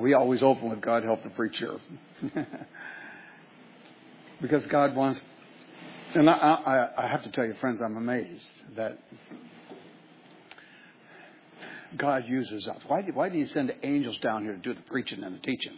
we always open with God help the preacher. Because God wants, and I have to tell you, friends, I'm amazed that God uses us. Why do you send angels down here to do the preaching and the teaching?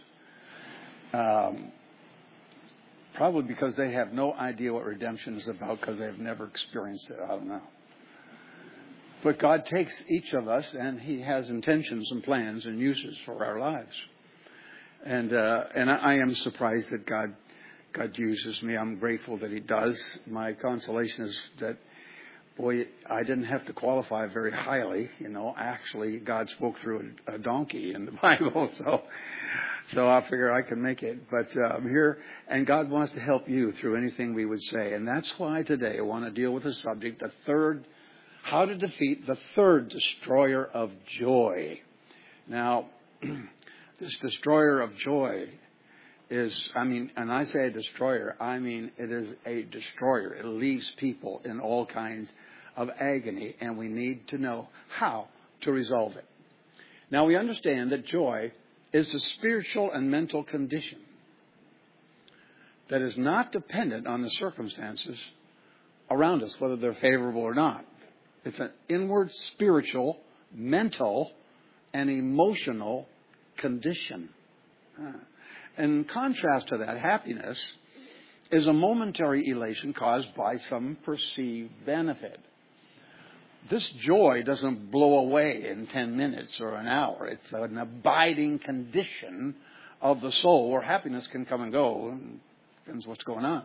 Probably because they have no idea what redemption is about because they've never experienced it. I don't know. But God takes each of us and He has intentions and plans and uses for our lives. And I am surprised that God uses me. I'm grateful that He does. My consolation is that, boy, I didn't have to qualify very highly. Actually, God spoke through a donkey in the Bible. So I figure I can make it. But I'm here, and God wants to help you through anything we would say. And that's why today I want to deal with the subject, how to defeat the third destroyer of joy. Now, this destroyer of joy is, and I say destroyer, it is a destroyer. It leaves people in all kinds of agony, and we need to know how to resolve it. Now, we understand that joy is a spiritual and mental condition that is not dependent on the circumstances around us, whether they're favorable or not. It's an inward spiritual, mental, and emotional condition. In contrast to that, happiness is a momentary elation caused by some perceived benefit. This joy doesn't blow away in 10 minutes or an hour. It's an abiding condition of the soul where happiness can come and go. And depends what's going on.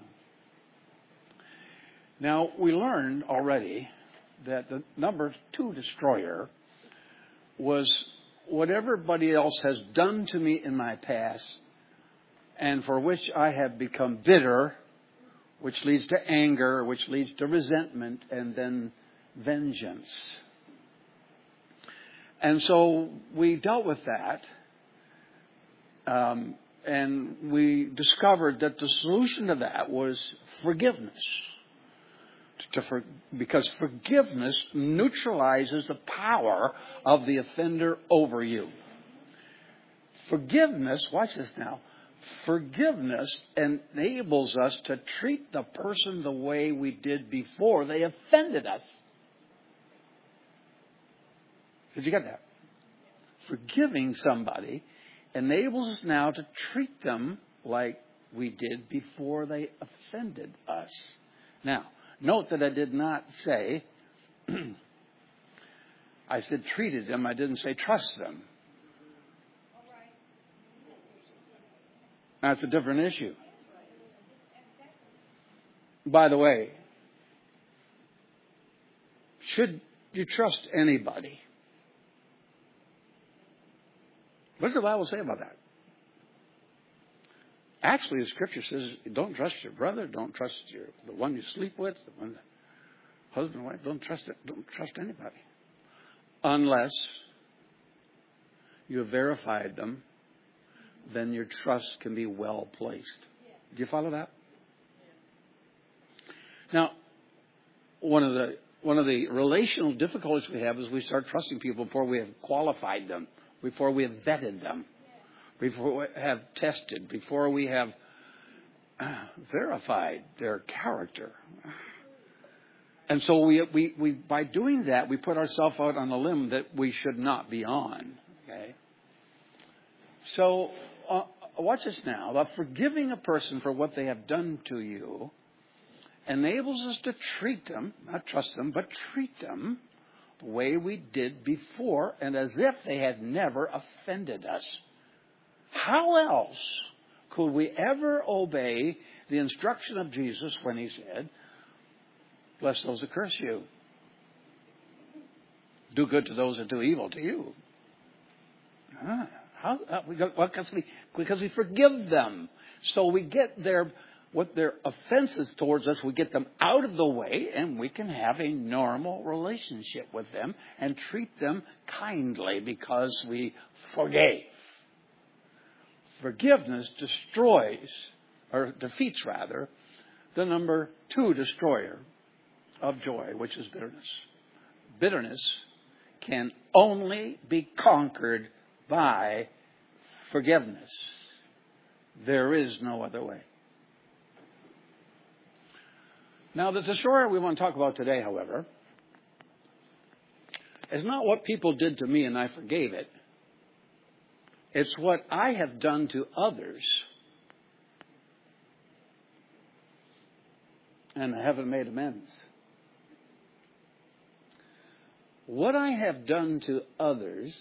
Now, we learned already that the number 2 destroyer was what everybody else has done to me in my past and for which I have become bitter, which leads to anger, which leads to resentment, and then vengeance. And so we dealt with that, and we discovered that the solution to that was forgiveness. Because forgiveness neutralizes the power of the offender over you. Forgiveness, watch this now, forgiveness enables us to treat the person the way we did before they offended us. Did you get that? Forgiving somebody enables us now to treat them like we did before they offended us. Now, note that I did not say, I said treated them, I didn't say trust them. That's a different issue. By the way, should you trust anybody? What does the Bible say about that? Actually, the Scripture says, don't trust your brother, don't trust the one you sleep with, the one, husband and wife, don't trust anybody. Unless you have verified them, then your trust can be well placed. Do you follow that? Now, one of the relational difficulties we have is we start trusting people before we have qualified them, before we have vetted them, before we have tested, before we have verified their character. And so we by doing that, we put ourselves out on a limb that we should not be on. Okay. So watch this now. About forgiving a person for what they have done to you enables us to treat them, not trust them, but treat them the way we did before and as if they had never offended us. How else could we ever obey the instruction of Jesus when He said, bless those that curse you. Do good to those that do evil to you. Because we forgive them. So we get their offenses towards us, we get them out of the way, and we can have a normal relationship with them and treat them kindly because we forgave. Forgiveness defeats the number 2 destroyer of joy, which is bitterness. Bitterness can only be conquered by forgiveness. There is no other way. Now, the destroyer we want to talk about today, however, is not what people did to me and I forgave it. It's what I have done to others and I haven't made amends. What I have done to others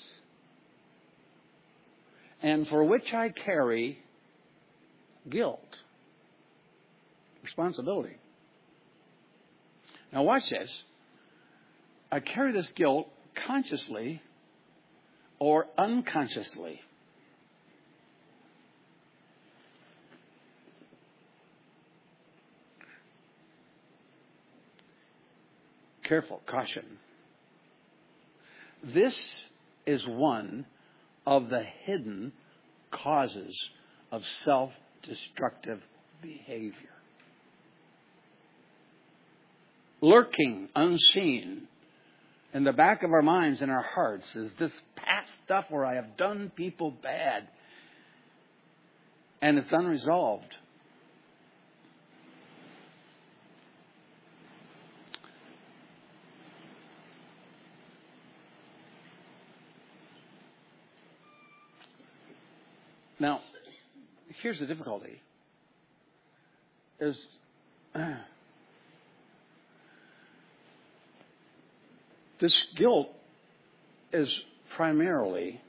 and for which I carry guilt, responsibility. Now watch this. I carry this guilt consciously or unconsciously. Careful, caution. This is one of the hidden causes of self-destructive behavior. Lurking, unseen, in the back of our minds and our hearts is this past stuff where I have done people bad. And it's unresolved. Now, here's the difficulty. This guilt is primarily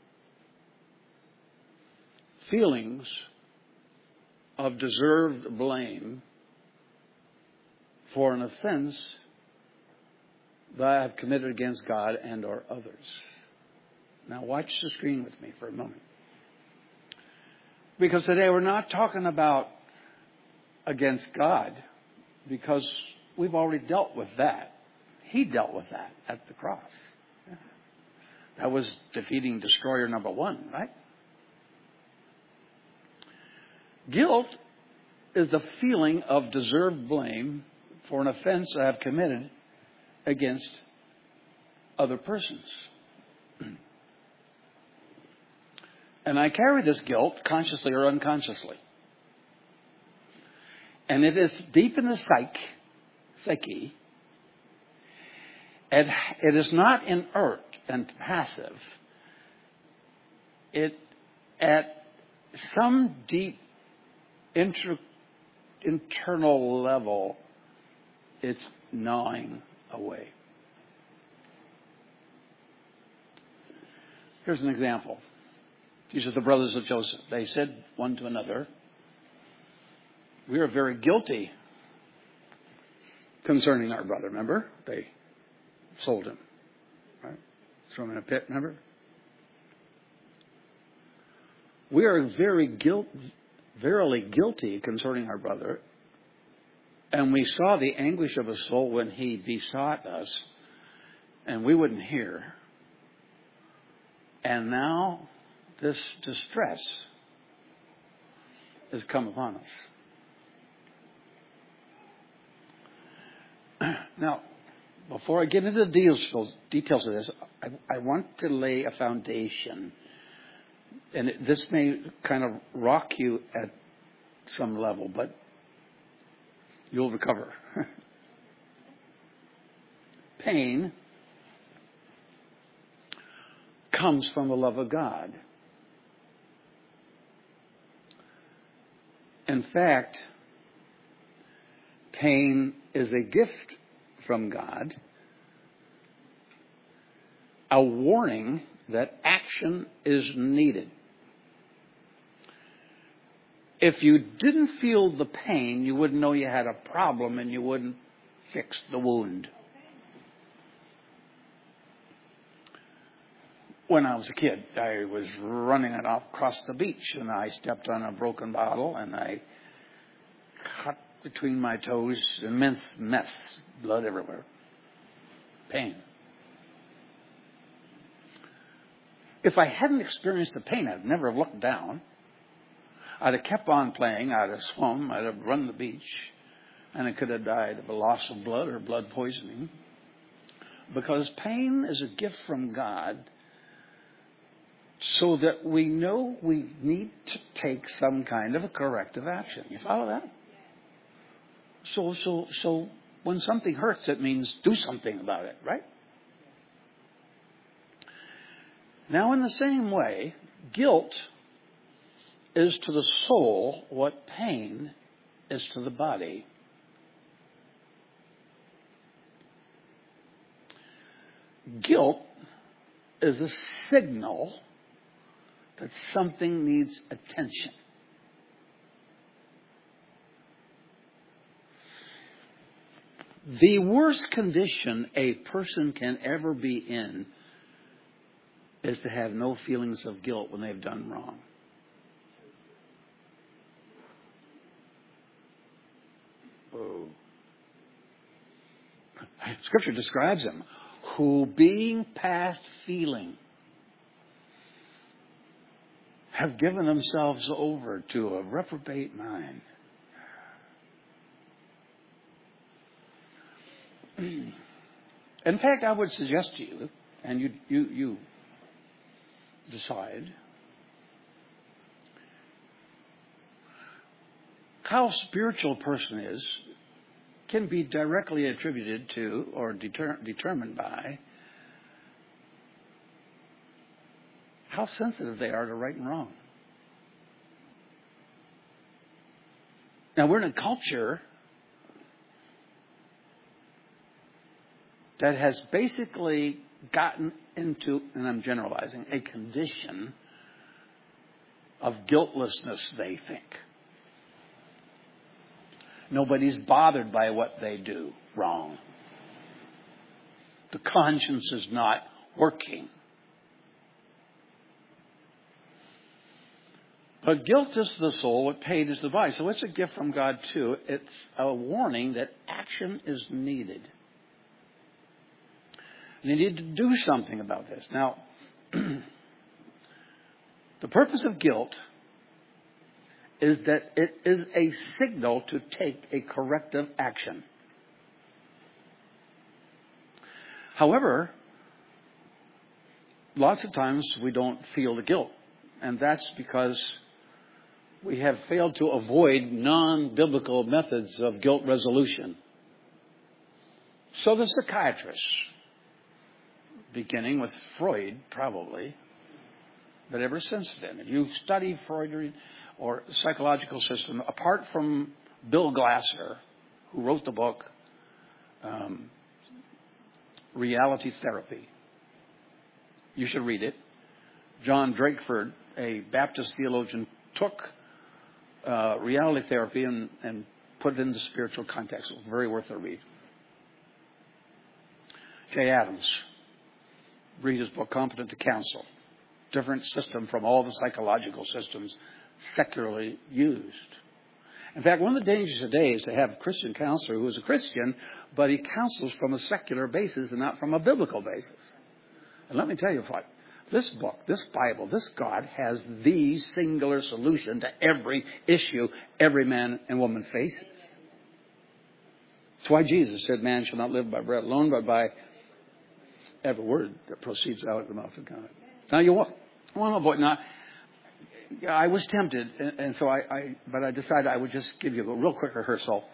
feelings of deserved blame for an offense that I have committed against God and or others. Now watch the screen with me for a moment. Because today we're not talking about against God, because we've already dealt with that. He dealt with that at the cross. That was defeating destroyer number one, right? Guilt is the feeling of deserved blame for an offense I have committed against other persons. And I carry this guilt consciously or unconsciously. And it is deep in the psyche. And it is not inert and passive. It, at some deep internal level, it's gnawing away. Here's an example. These are the brothers of Joseph. They said one to another, "We are very guilty concerning our brother." Remember? They sold him. Right? Threw him in a pit, remember? "We are verily guilty concerning our brother, and we saw the anguish of his soul when he besought us, and we wouldn't hear. And now this distress has come upon us." Now, before I get into the details of this, I want to lay a foundation. And this may kind of rock you at some level, but you'll recover. Pain comes from the love of God. In fact, pain is a gift from God, a warning that action is needed. If you didn't feel the pain, you wouldn't know you had a problem and you wouldn't fix the wound. When I was a kid, I was running across the beach and I stepped on a broken bottle and I cut between my toes, immense mess, blood everywhere. Pain. If I hadn't experienced the pain, I'd never have looked down. I'd have kept on playing, I'd have swum, I'd have run the beach, and I could have died of a loss of blood or blood poisoning. Because pain is a gift from God so that we know we need to take some kind of a corrective action. You follow that? So when something hurts, it means do something about it, right? Now, in the same way, guilt is to the soul what pain is to the body. Guilt is a signal that something needs attention. The worst condition a person can ever be in is to have no feelings of guilt when they've done wrong. Oh. Scripture describes them, who being past feeling have given themselves over to a reprobate mind. In fact, I would suggest to you, and you decide, how spiritual a person is can be directly attributed to or determined by how sensitive they are to right and wrong. Now, we're in a culture that has basically gotten into, and I'm generalizing, a condition of guiltlessness, they think. Nobody's bothered by what they do wrong. The conscience is not working. But guilt is the soul, what pain is the body. So it's a gift from God too. It's a warning that action is needed. You need to do something about this. Now, the purpose of guilt is that it is a signal to take a corrective action. However, lots of times we don't feel the guilt. And that's because we have failed to avoid non-biblical methods of guilt resolution. So the psychiatrists, beginning with Freud probably, but ever since then, if you study Freud or psychological system, apart from Bill Glasser, who wrote the book Reality Therapy, you should read it. John Drakeford, a Baptist theologian, took reality therapy and put it into spiritual context. Very worth a read. Jay Adams, read his book Competent to Counsel. Different system from all the psychological systems secularly used. In fact, one of the dangers today is to have a Christian counselor who is a Christian, but he counsels from a secular basis and not from a biblical basis. And let me tell you what, this book, this Bible, this God has the singular solution to every issue every man and woman faces. That's why Jesus said, man shall not live by bread alone, but by every word that proceeds out of the mouth of God. Now, you want to avoid. Now, I was tempted, and so but I decided I would just give you a real quick rehearsal.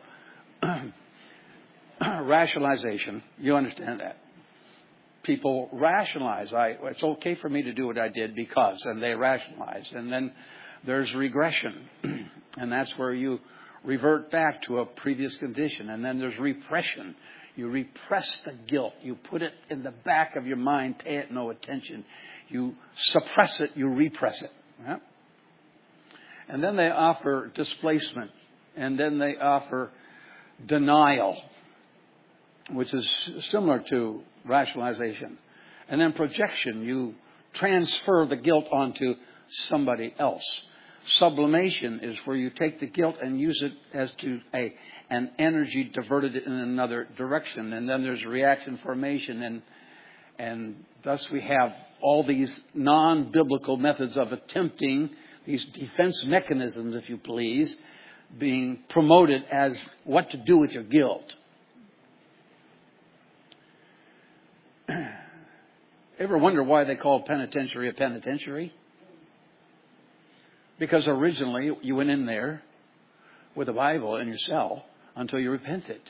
Rationalization. You understand that. People rationalize. It's okay for me to do what I did because, and they rationalize. And then there's regression, and that's where you revert back to a previous condition. And then there's repression. You repress the guilt. You put it in the back of your mind, pay it no attention. You suppress it, you repress it. Yeah? And then they offer displacement. And then they offer denial, which is similar to rationalization. And then projection. You transfer the guilt onto somebody else. Sublimation is where you take the guilt and use it as to an energy diverted in another direction. And then there's reaction formation. And thus we have all these non-biblical methods of attempting, these defense mechanisms, if you please, being promoted as what to do with your guilt. Ever wonder why they called penitentiary a penitentiary? Because originally you went in there with a Bible in your cell until you repented.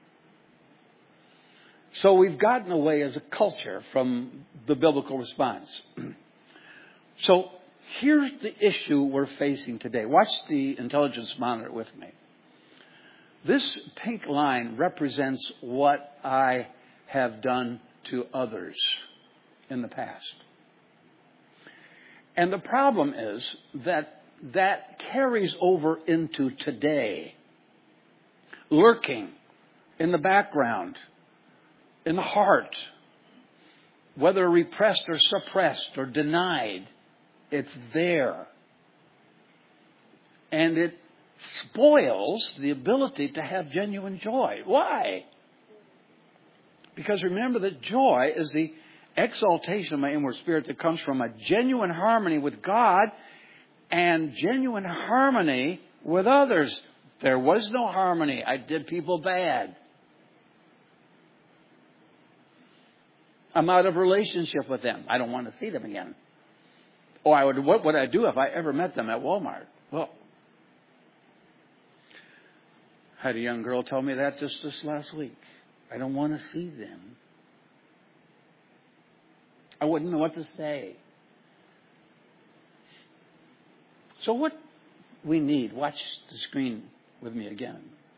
So we've gotten away as a culture from the biblical response. So here's the issue we're facing today. Watch the intelligence monitor with me. This pink line represents what I have done to others in the past. And the problem is that carries over into today, lurking in the background, in the heart, whether repressed or suppressed or denied, it's there. And it spoils the ability to have genuine joy. Why? Because remember that joy is the exaltation of my inward spirit that comes from a genuine harmony with God and genuine harmony with others. There was no harmony. I did people bad. I'm out of relationship with them. I don't want to see them again. What would I do if I ever met them at Walmart? Well, I had a young girl tell me that just this last week. I don't want to see them. I wouldn't know what to say. So what we need, watch the screen with me again,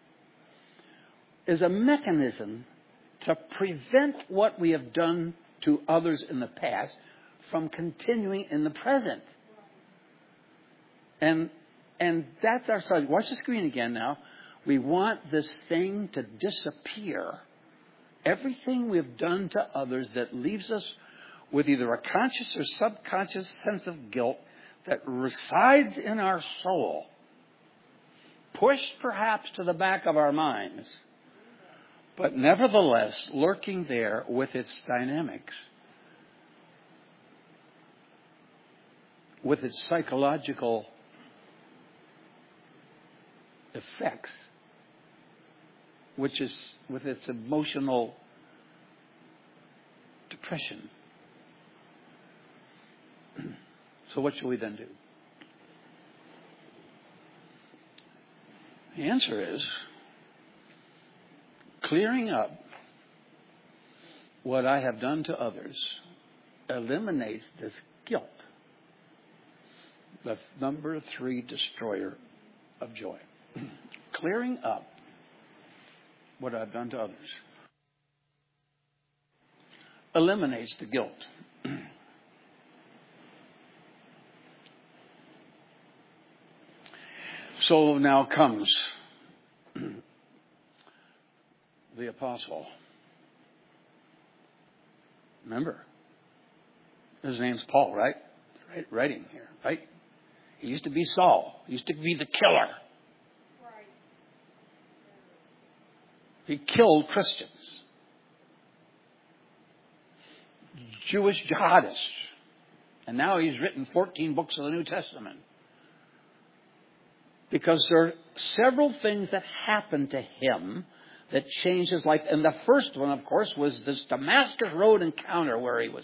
is a mechanism to prevent what we have done to others in the past from continuing in the present. And that's our subject. Watch the screen again now. We want this thing to disappear. Everything we've done to others that leaves us with either a conscious or subconscious sense of guilt that resides in our soul, pushed perhaps to the back of our minds, but nevertheless lurking there with its dynamics, with its psychological effects, which is with its emotional depression. So what should we then do? The answer is clearing up what I have done to others eliminates this guilt. The number 3 destroyer of joy. Clearing up what I've done to others eliminates the guilt. So now comes the apostle. Remember, his name's Paul, right? Writing here, right? He used to be Saul. He used to be the killer. He killed Christians, Jewish jihadists. And now he's written 14 books of the New Testament. Because there are several things that happened to him that changed his life. And the first one, of course, was this Damascus Road encounter where he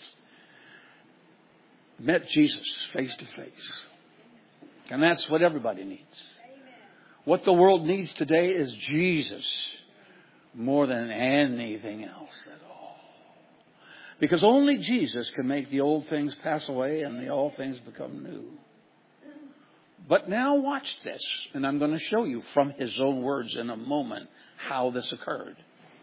met Jesus face to face. And that's what everybody needs. What the world needs today is Jesus more than anything else at all. Because only Jesus can make the old things pass away and the old things become new. But now watch this, and I'm going to show you from his own words in a moment how this occurred.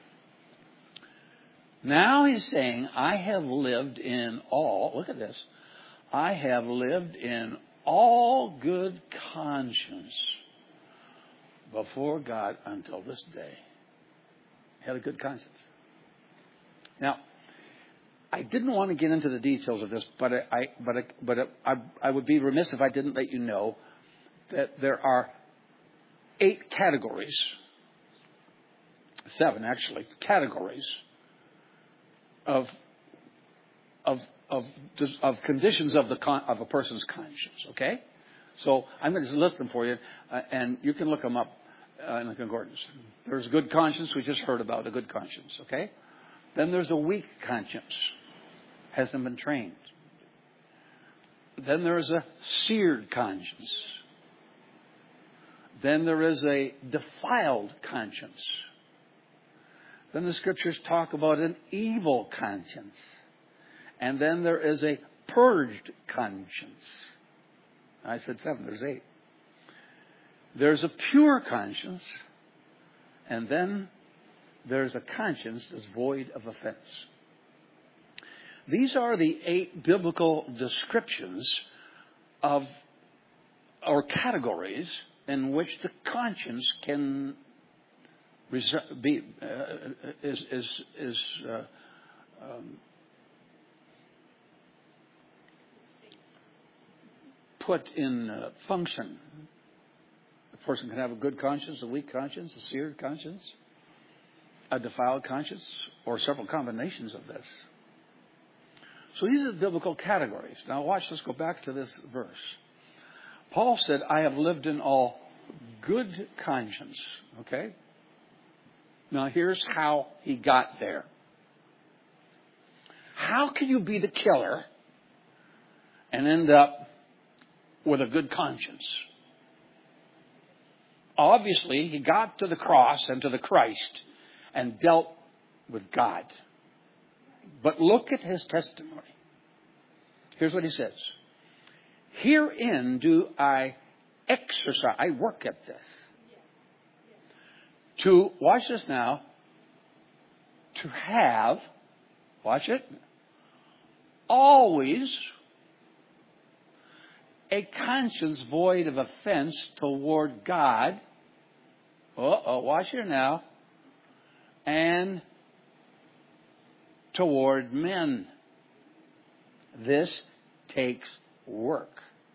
Now he's saying, I have lived in all, look at this, I have lived in all good conscience before God until this day. Had a good conscience. Now, I didn't want to get into the details of this, but I would be remiss if I didn't let you know that there are 8 categories, 7 actually, categories of conditions of a person's conscience. Okay, so I'm going to list them for you, and you can look them up in the concordance. There's good conscience. We just heard about a good conscience. Okay, then there's a weak conscience. Hasn't been trained. Then there is a seared conscience. Then there is a defiled conscience. Then the scriptures talk about an evil conscience. And then there is a purged conscience. I said 7, there's 8. There's a pure conscience. And then there's a conscience that's void of offense. These are the 8 biblical descriptions of, or categories, in which the conscience can be put in function. A person can have a good conscience, a weak conscience, a seared conscience, a defiled conscience, or several combinations of this. So these are the biblical categories. Now watch, let's go back to this verse. Paul said, I have lived in all good conscience. Okay? Now here's how he got there. How can you be the killer and end up with a good conscience? Obviously, he got to the cross and to the Christ and dealt with God. But look at his testimony. Here's what he says. Herein do I exercise. I work at this. To, watch this now, to have, watch it, always a conscience void of offense toward God. Watch it now. And toward men. This takes work.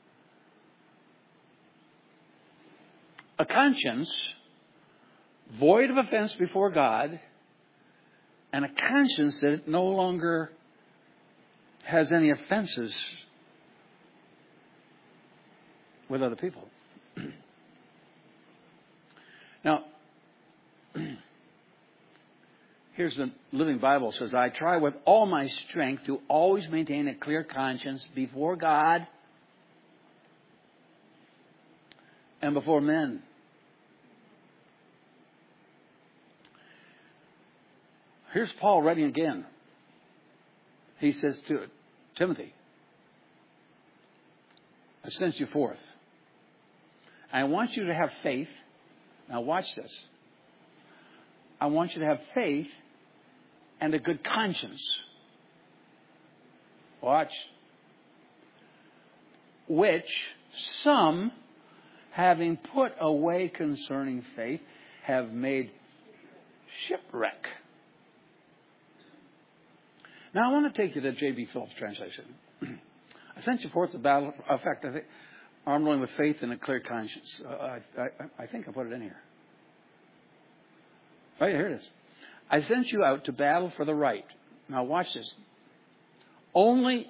A conscience void of offense before God, and a conscience that no longer has any offenses with other people. Now, here's the Living Bible. It says, I try with all my strength to always maintain a clear conscience before God and before men. Here's Paul writing again. He says to Timothy, I sent you forth. I want you to have faith. Now watch this. I want you to have faith and a good conscience. Watch. Which some, having put away concerning faith, have made shipwreck. Now I want to take you to J.B. Phillips' translation. I sent you forth to battle. In fact, I think armed only with faith and a clear conscience. I think I put it in here. Oh, yeah, here it is. I sent you out to battle for the right. Now watch this. Only.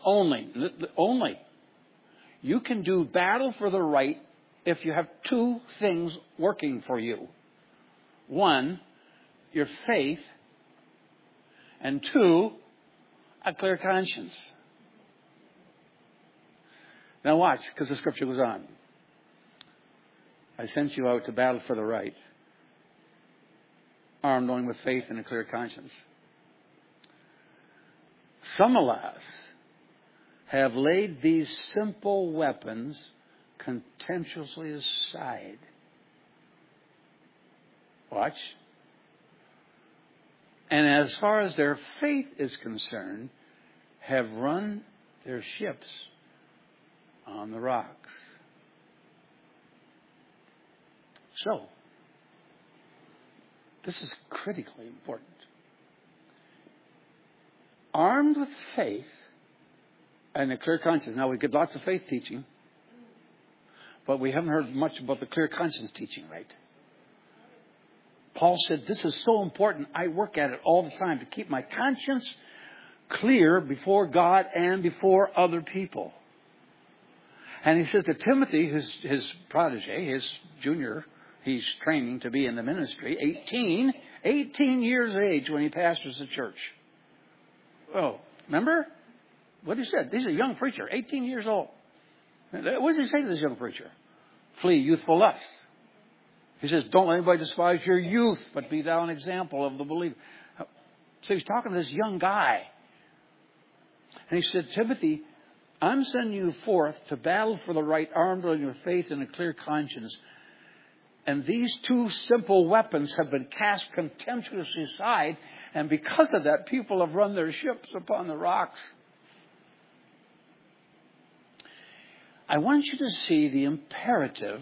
You can do battle for the right if you have 2 things working for you. 1, your faith, and 2, a clear conscience. Now watch, because the scripture goes on. I sent you out to battle for the right, armed only with faith and a clear conscience. Some, alas, have laid these simple weapons contemptuously aside. Watch. And as far as their faith is concerned, have run their ships on the rocks. So, this is critically important. Armed with faith and a clear conscience. Now, we get lots of faith teaching, but we haven't heard much about the clear conscience teaching, right? Paul said, this is so important. I work at it all the time to keep my conscience clear before God and before other people. And he says to Timothy, his protege, his junior, he's training to be in the ministry, 18 years of age when he pastors the church. Oh, remember? What he said. He's a young preacher, 18 years old. What does he say to this young preacher? Flee youthful lusts. He says, don't let anybody despise your youth, but be thou an example of the believer. So he's talking to this young guy. And he said, Timothy, I'm sending you forth to battle for the right, armed with your faith and a clear conscience. And these two simple weapons have been cast contemptuously aside. And because of that, people have run their ships upon the rocks. I want you to see the imperative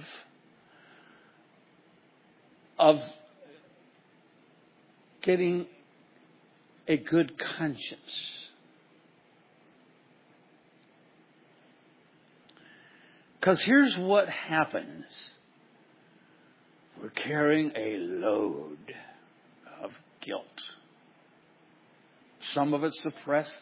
of getting a good conscience. Because here's what happens. We're carrying a load of guilt. Some of it's suppressed.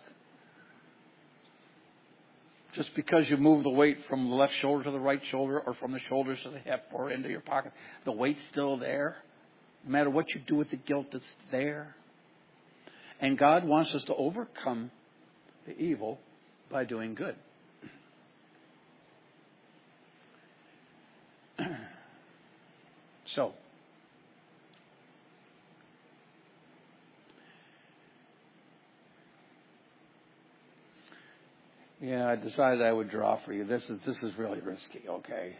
Just because you move the weight from the left shoulder to the right shoulder or from the shoulders to the hip or into your pocket, the weight's still there. No matter what you do with the guilt, it's there. And God wants us to overcome the evil by doing good. So, yeah, I decided I would draw for you. This is really risky, okay?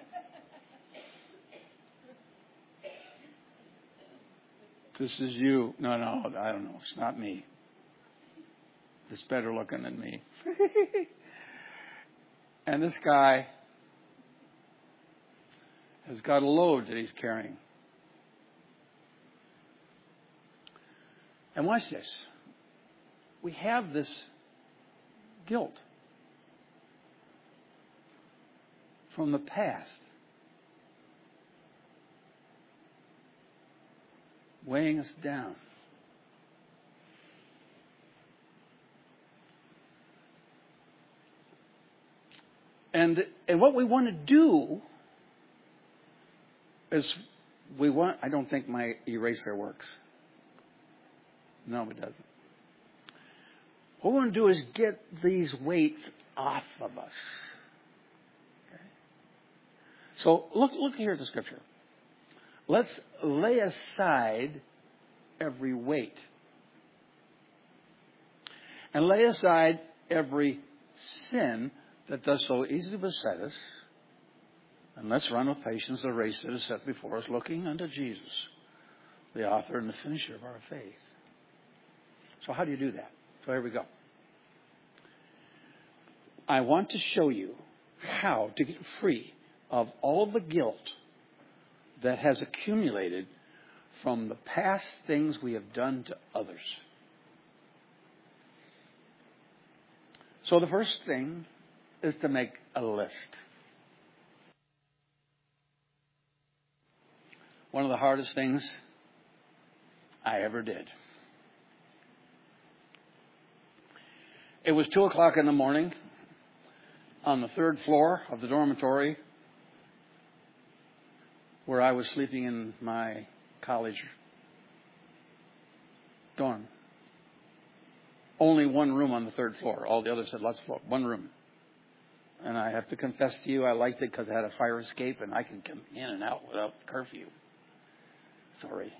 This is you. No, I don't know. It's not me. It's better looking than me. And this guy has got a load that he's carrying. And watch this. We have this guilt from the past weighing us down. And what we want to do is I don't think my eraser works. No, it doesn't. What we want to do is get these weights off of us. Okay? So look here at the scripture. Let's lay aside every weight. And lay aside every sin that does so easily beset us. And let's run with patience the race that is set before us, looking unto Jesus, the author and the finisher of our faith. So how do you do that? So here we go. I want to show you how to get free of all the guilt that has accumulated from the past things we have done to others. So the first thing is to make a list. One of the hardest things I ever did. It was 2:00 in the morning on the 3rd floor of the dormitory where I was sleeping in my college dorm. Only one room on the 3rd floor. All the others had lots of floor. One room. And I have to confess to you, I liked it because it had a fire escape and I can come in and out without curfew. Sorry.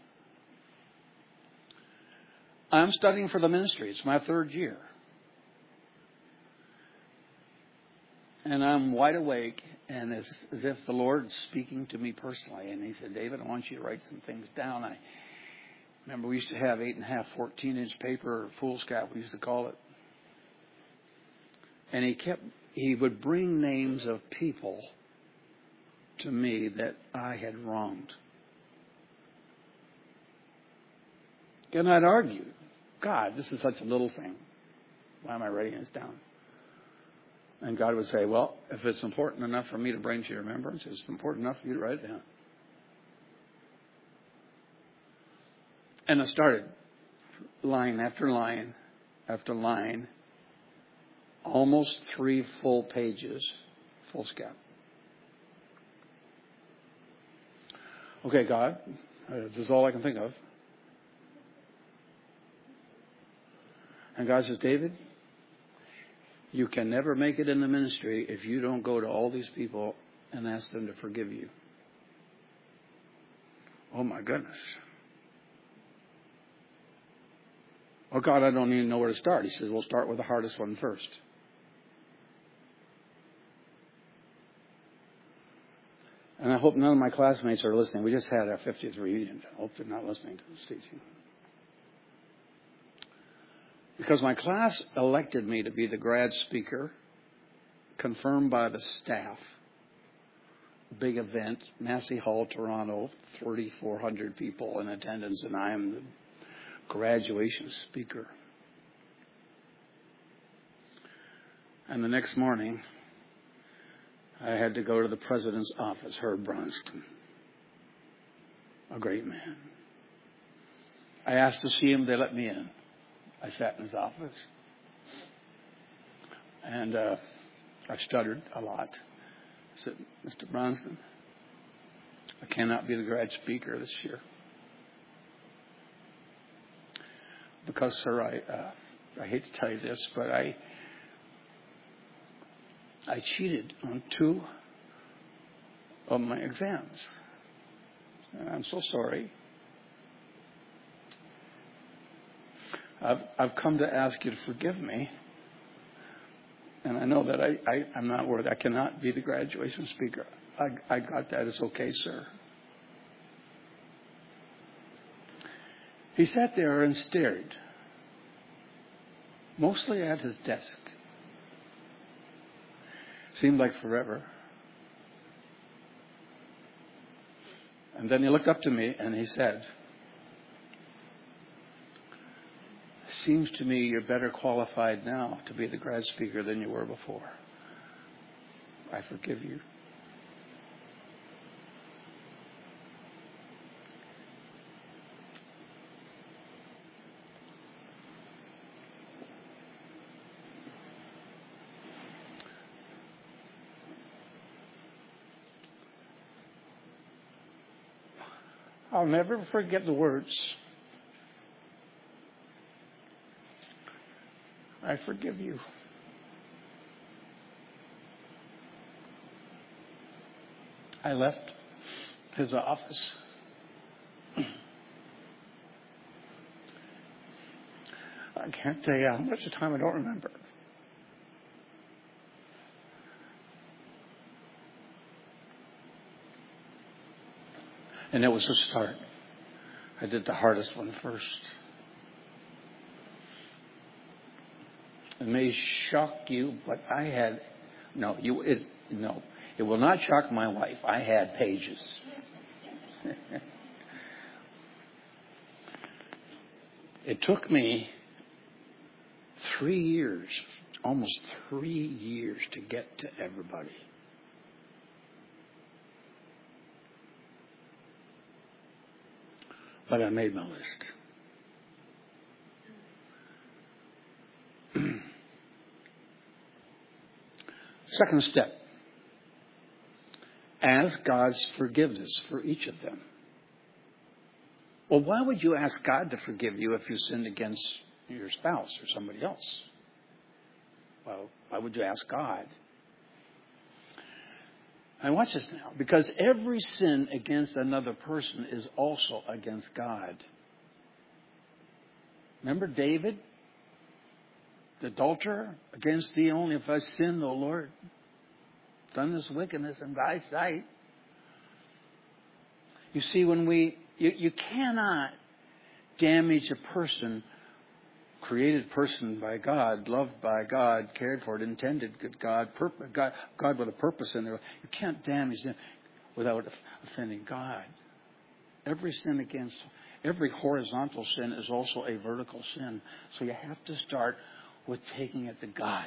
I'm studying for the ministry. It's my 3rd year. And I'm wide awake, and it's as if the Lord's speaking to me personally. And he said, David, I want you to write some things down. I remember we used to have 8.5, 14-inch paper, or foolscap, we used to call it. And he would bring names of people to me that I had wronged. And I'd argue, God, this is such a little thing. Why am I writing this down? And God would say, well, if it's important enough for me to bring to your remembrance, it's important enough for you to write it down. And I started line after line after line, almost 3 full pages, foolscap. Okay, God, this is all I can think of. And God says, David, You can never make it in the ministry if you don't go to all these people and ask them to forgive you. Oh, my goodness. Oh, God, I don't even know where to start. He says, we'll start with the hardest one first. And I hope none of my classmates are listening. We just had our 50th reunion. I hope they're not listening to this teaching. Because my class elected me to be the grad speaker, confirmed by the staff. Big event, Massey Hall, Toronto, 3,400 people in attendance, and I am the graduation speaker. And the next morning, I had to go to the president's office, Herb Bronston, a great man. I asked to see him. They let me in. I sat in his office. And I stuttered a lot. I said, Mr. Bronston, I cannot be the grad speaker this year. Because, sir, I hate to tell you this, but I cheated on 2 of my exams. And I'm so sorry. I've come to ask you to forgive me. And I know that I'm not worthy. I cannot be the graduation speaker. I got that. It's okay, sir. He sat there and stared, mostly at his desk. Seemed like forever. And then he looked up to me and he said, seems to me you're better qualified now to be the grad speaker than you were before. I forgive you. I'll never forget the words. I forgive you. I left his office. I can't tell you how much of time I don't remember. And it was a start. I did the hardest one first. It may shock you, but I had it will not shock my wife. I had pages. It took me 3 years, almost 3 years, to get to everybody. But I made my list. Second step. Ask God's forgiveness for each of them. Well, why would you ask God to forgive you if you sinned against your spouse or somebody else? Well, why would you ask God? And watch this now. Because every sin against another person is also against God. Remember David? The adulterer, against thee only if I sinned, O Lord. Done this wickedness in thy sight. You see, when you cannot damage a person, created person by God, loved by God, cared for, intended good God with a purpose in there. You can't damage them without offending God. Every horizontal sin is also a vertical sin. So you have to start with taking it to God.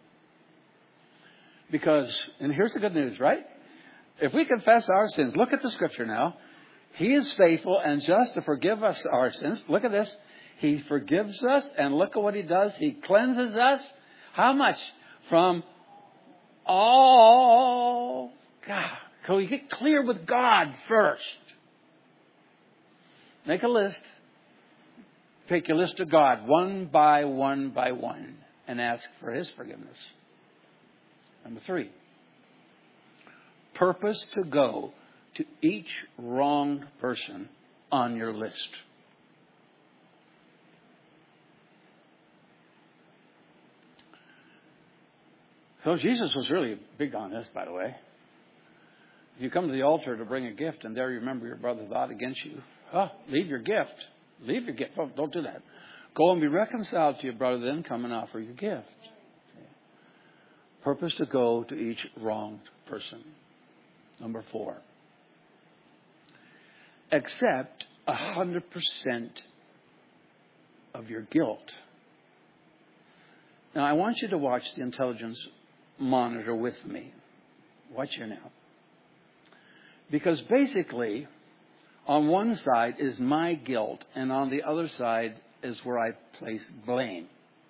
Because, and here's the good news, right? If we confess our sins, look at the scripture now. He is faithful and just to forgive us our sins. Look at this. He forgives us, and look at what he does. He cleanses us. How much? From all. God. So you get clear with God first. Make a list. Take your list to God, one by one by one. and ask for His forgiveness. Number 3, purpose to go to each wronged person on your list. So Jesus was really big on this, by the way. If you come to the altar to bring a gift and there you remember your brother thought against you, leave your gift. Leave your gift. Don't do that. Go and be reconciled to your brother, then come and offer your gift. Purpose to go to each wronged person. Number 4. Accept 100% of your guilt. Now, I want you to watch the intelligence monitor with me. Watch here now. Because basically, on one side is my guilt, and on the other side is where I place blame.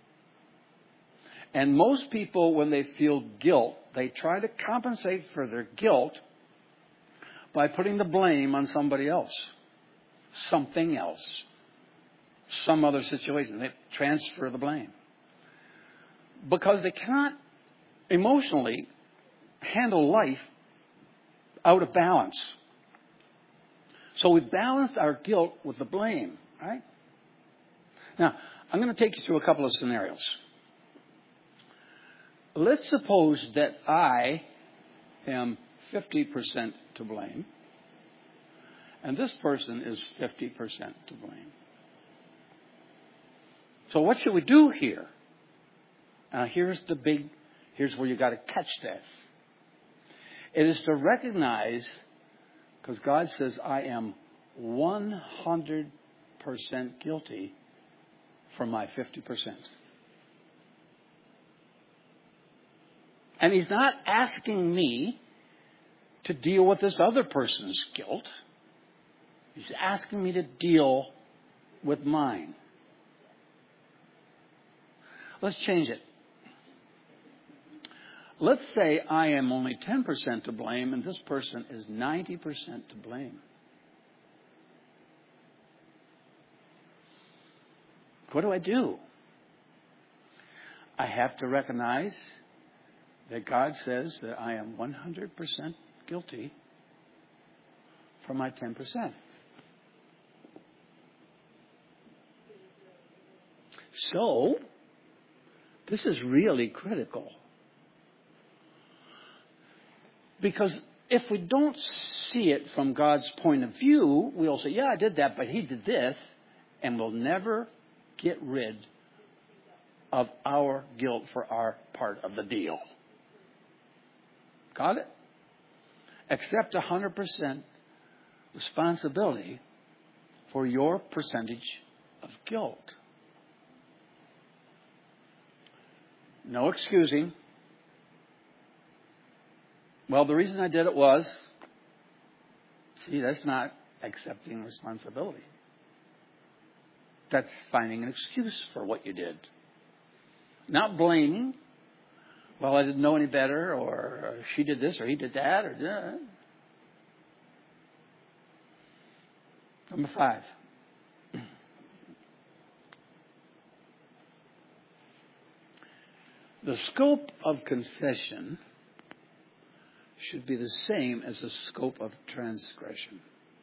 And most people, when they feel guilt, they try to compensate for their guilt by putting the blame on somebody else, something else, some other situation. They transfer the blame. Because they cannot emotionally handle life out of balance. So we balance our guilt with the blame, right? Now, I'm going to take you through a couple of scenarios. Let's suppose that I am 50% to blame, and this person is 50% to blame. So what should we do here? Now, here's where you got to catch this. It is to recognize, because God says, I am 100% guilty for my 50%. And He's not asking me to deal with this other person's guilt. He's asking me to deal with mine. Let's change it. Let's say I am only 10% to blame and this person is 90% to blame. What do? I have to recognize that God says that I am 100% guilty for my 10%. So, this is really critical. Because if we don't see it from God's point of view, we'll say, yeah, I did that, but He did this, and we'll never get rid of our guilt for our part of the deal. Got it? Accept 100% responsibility for your percentage of guilt. No excusing. Well, the reason I did it was, that's not accepting responsibility. That's finding an excuse for what you did. Not blaming. Well, I didn't know any better, or she did this, or he did that, or that. Number 5. The scope of confession should be the same as the scope of transgression.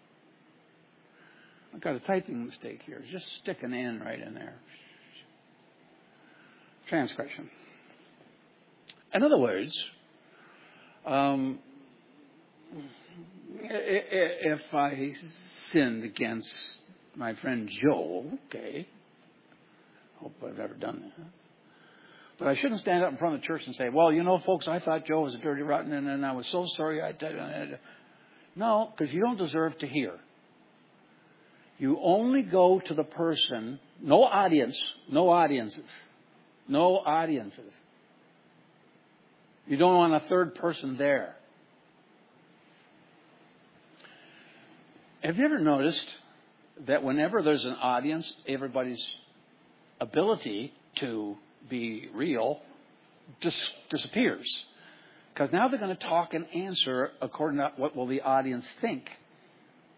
I've got a typing mistake here. Just stick an N right in there. Transgression. In other words, if I sinned against my friend Joe, okay, hope I've ever done that. But I shouldn't stand up in front of the church and say, well, folks, I thought Joe was a dirty, rotten, and I was so sorry I did. No, because you don't deserve to hear. You only go to the person, no audiences. You don't want a third person there. Have you ever noticed that whenever there's an audience, everybody's ability to be real disappears? Because now they're going to talk and answer according to what will the audience think.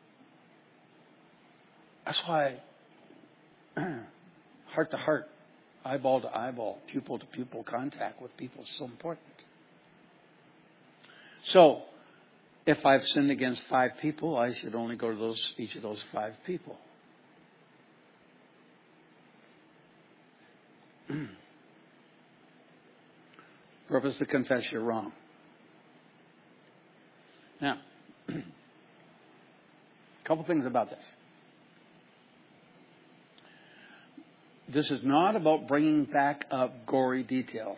That's why heart to heart eyeball to eyeball, pupil to pupil contact with people is so important. So, if I've sinned against 5 people, I should only go to each of those 5 people. Purpose to confess you're wrong. Now, a couple things about this. This is not about bringing back up gory details.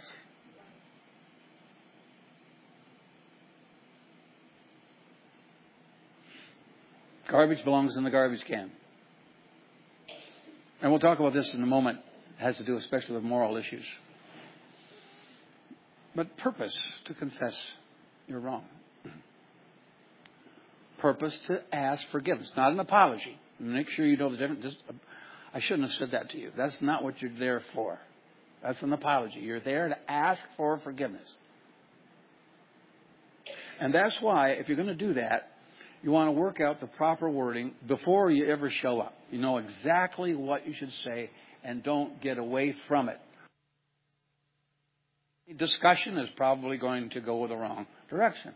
Garbage belongs in the garbage can. And we'll talk about this in a moment. It has to do especially with moral issues. But purpose to confess you're wrong. Purpose to ask forgiveness, not an apology. Make sure you know the difference. I shouldn't have said that to you. That's not what you're there for. That's an apology. You're there to ask for forgiveness. And that's why, if you're going to do that, you want to work out the proper wording before you ever show up. You know exactly what you should say and don't get away from it. Discussion is probably going to go the wrong direction.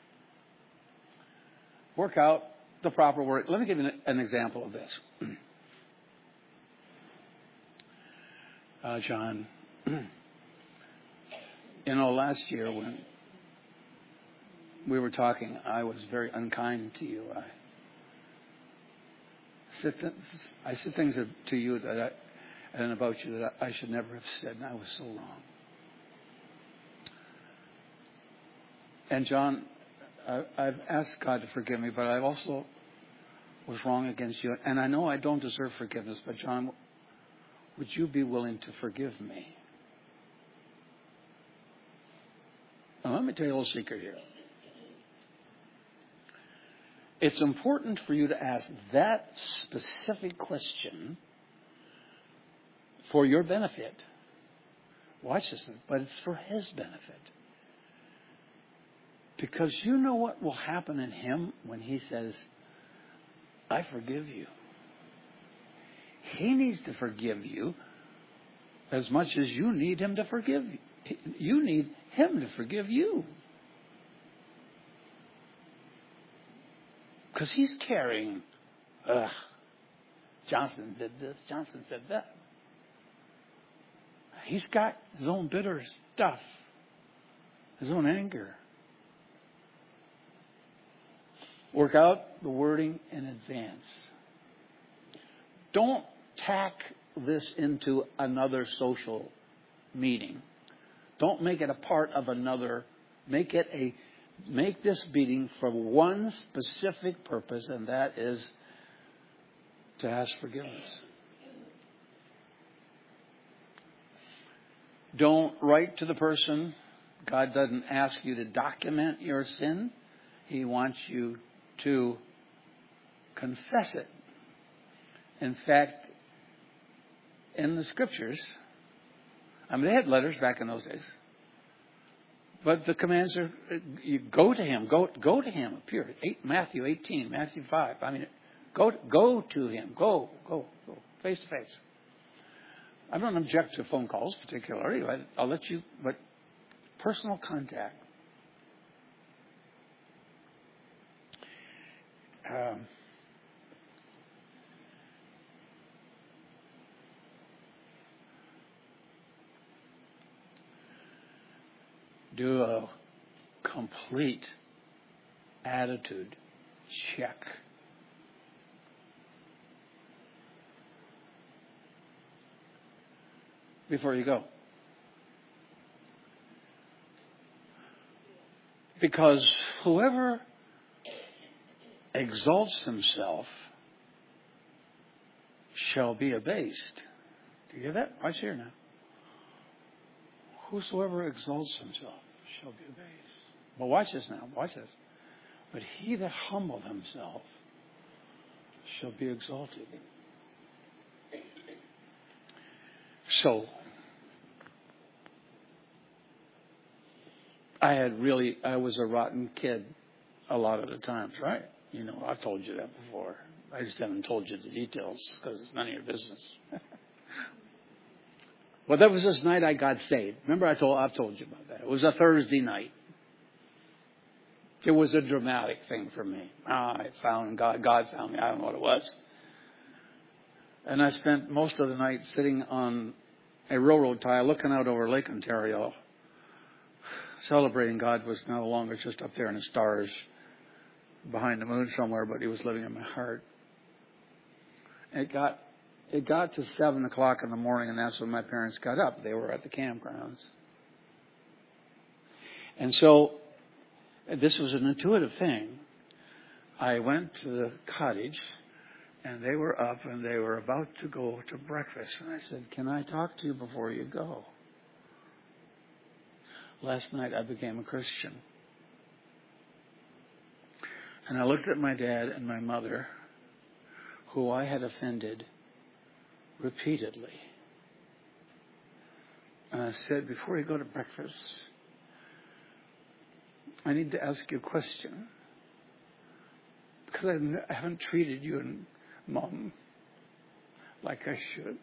Work out the proper word. Let me give you an example of this. John, last year when we were talking, I was very unkind to you. I said things to you and about you that I should never have said, and I was so wrong. And John, I've asked God to forgive me, but I also was wrong against you. And I know I don't deserve forgiveness, but John, would you be willing to forgive me? Now, let me tell you a little secret here. It's important for you to ask that specific question for your benefit. Watch this, but it's for His benefit. Because you know what will happen in Him when He says, I forgive you. He needs to forgive you as much as you need Him to forgive you. You need Him to forgive you. Because He's carrying, Johnson did this, Johnson said that. He's got his own bitter stuff, his own anger. Work out the wording in advance. Don't tack this into another social meeting. Don't make it a part of another. Make this meeting for one specific purpose, and that is to ask forgiveness. Don't write to the person. God doesn't ask you to document your sin. He wants you to confess it. In fact, in the Scriptures, they had letters back in those days, but the commands are, you go to Him, go to Him, period. Matthew 18, Matthew 5. Go to Him, go, face to face. I don't object to phone calls particularly. I'll let you, but personal contact. Do a complete attitude check. Before you go. Because whoever exalts himself shall be abased. Do you hear that? Right here now. Whosoever exalts himself shall be abased. Well, watch this now. Watch this. But he that humbleth himself shall be exalted. So, I was a rotten kid a lot of the times, right? I've told you that before. I just haven't told you the details because it's none of your business. Well, that was this night I got saved. Remember, I've told you about that. It was a Thursday night. It was a dramatic thing for me. I found God. God found me. I don't know what it was. And I spent most of the night sitting on a railroad tie looking out over Lake Ontario, celebrating God was no longer just up there in the stars behind the moon somewhere, but He was living in my heart. It got to 7 o'clock in the morning, and that's when my parents got up. They were at the campgrounds. And so this was an intuitive thing. I went to the cottage, and they were up, and they were about to go to breakfast. And I said, "Can I talk to you before you go?" Last night I became a Christian. And I looked at my dad and my mother, who I had offended repeatedly. And I said, "Before you go to breakfast, I need to ask you a question. Because I haven't treated you and Mom like I should.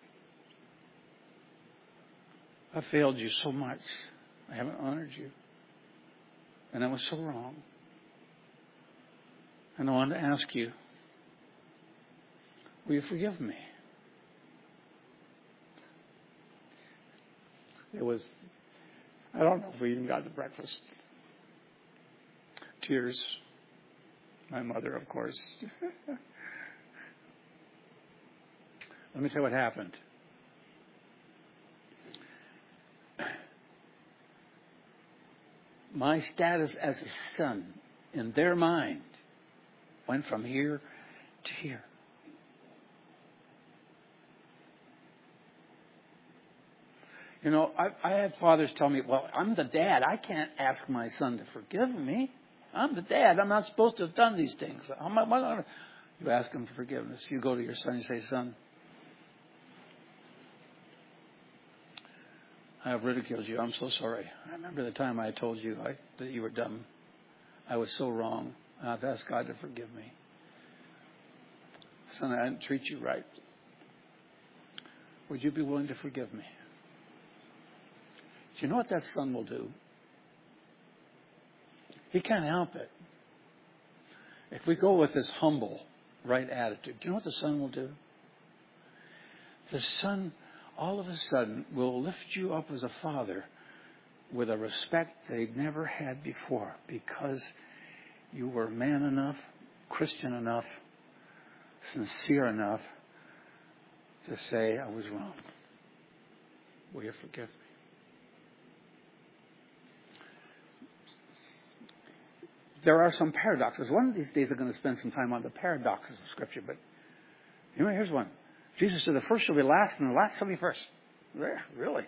I failed you so much. I haven't honored you. And I was so wrong. And I wanted to ask you, will you forgive me?" It was, I don't know if we even got to breakfast. Tears. My mother, of course. Let me tell you what happened. My status as a son, in their mind, went from here to here. You know, I had fathers tell me, "Well, I'm the dad. I can't ask my son to forgive me. I'm the dad. I'm not supposed to have done these things." You ask him for forgiveness. You go to your son and say, "Son, I have ridiculed you. I'm so sorry. I remember the time I told you that you were dumb. I was so wrong. I've asked God to forgive me. Son, I didn't treat you right. Would you be willing to forgive me?" Do you know what that son will do? He can't help it. If we go with this humble, right attitude, do you know what the son will do? The son, all of a sudden, will lift you up as a father with a respect they've never had before, because you were man enough, Christian enough, sincere enough to say, "I was wrong. Will you forgive me?" There are some paradoxes. One of these days I'm going to spend some time on the paradoxes of Scripture, but here's one. Jesus said, "The first shall be last, and the last shall be first." Really?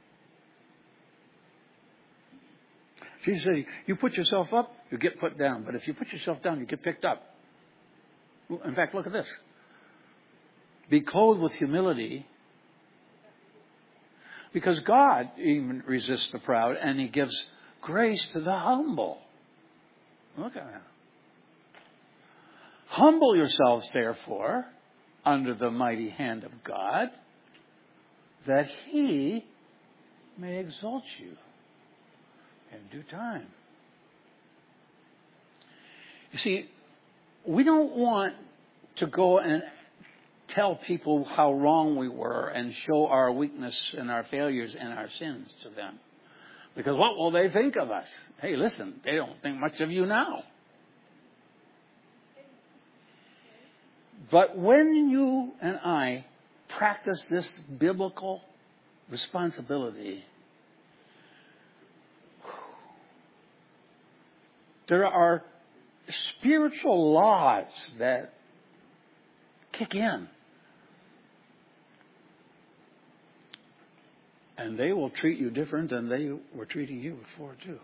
Jesus said, "You put yourself up, you get put down. But if you put yourself down, you get picked up." In fact, look at this. Be clothed with humility, because God even resists the proud, and He gives grace to the humble. Look at that. Humble yourselves, therefore, under the mighty hand of God, that He may exalt you in due time. You see, we don't want to go and tell people how wrong we were and show our weakness and our failures and our sins to them. Because what will they think of us? Hey, listen, they don't think much of you now. But when you and I practice this biblical responsibility, there are spiritual laws that kick in. And they will treat you different than they were treating you before, too.